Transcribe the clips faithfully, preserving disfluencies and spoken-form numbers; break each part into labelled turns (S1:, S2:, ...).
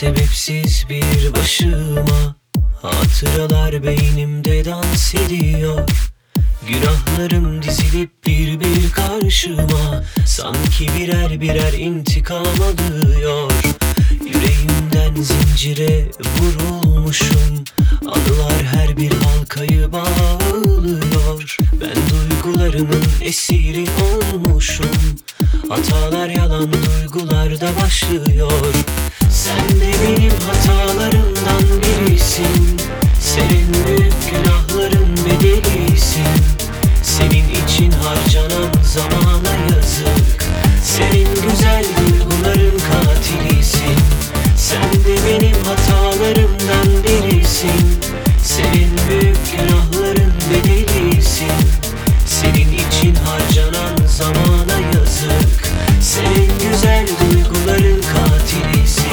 S1: sebepsiz bir başıma, hatıralar beynimde dans ediyor. Günahlarım dizilip bir bir karşıma, sanki birer birer intikam alıyor. Yüreğimden zincire vurulmuşum, anılar her bir halkayı bağlıyor. Ben duygularımın esiri olmuşum, hatalar yalan duygularda başlıyor. Sen de benim hatalarımdan birisin, senin büyük günahların bedelisin. Senin için harcanan zamana yazık, senin güzel duyguların katilisin. Sen de benim hatalarımdan birisin, senin büyük günahların bedelisin. Senin için harcanan zamana yazık, senin güzel duyguların katilisin.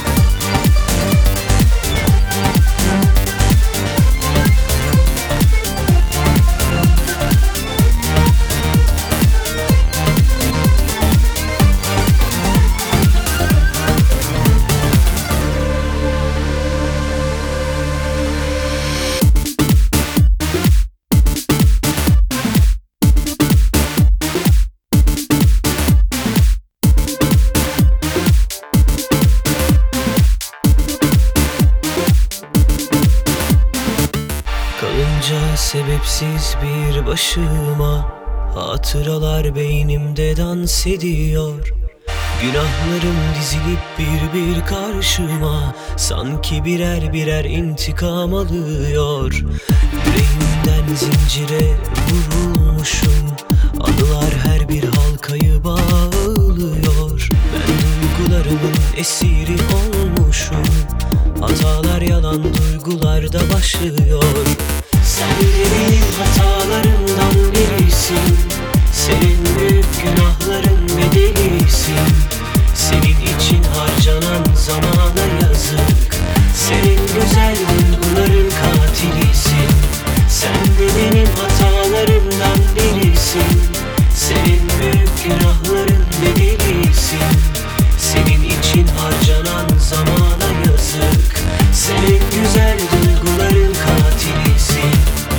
S1: Kalınca sebepsiz bir başıma, hatıralar beynimde dans ediyor. Günahlarım dizilip bir bir karşıma, sanki birer birer intikam alıyor. Yüreğimden zincire vurulmuşum, anılar her bir halkayı bağlıyor. Ben duygularımın esiri olmuşum, hatalar yalan duygularda başlıyor. Sen de benim hatalarımdan birisin, senin büyük günahların bedelisin. Senin için harcanan zamana yazık, senin güzel duyguların katilisin. Sen de benim hatalarımdan birisin, senin büyük günahların bedelisin. Senin için harcanan zamana yazık, senin güzel duyguların katilisin.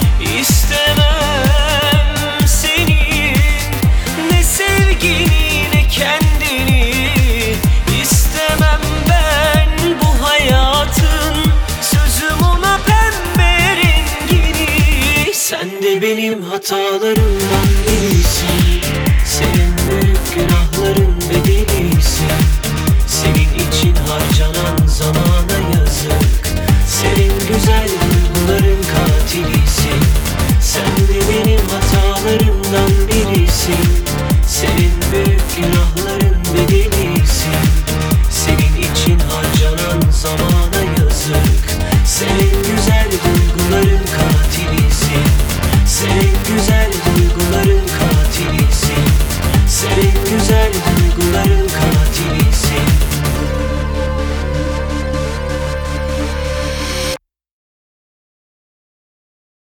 S1: İstemem senin ne sevgini ne kendini, İstemem ben bu hayatın sözüm ona pembe rengini. Sen de benim hatalarımdan birisin, senin büyük günahların bedelisin. Senin için harcanan zamana yazık, senin güzel duyguların katilisin. Sen de benim hatalarımdan birisin, senin büyük günahların bedelisin. Senin için harcanan zamana yazık, senin güzel duyguların katilisin. Senin güzel duyguların katilisin. Senin güzel duyguların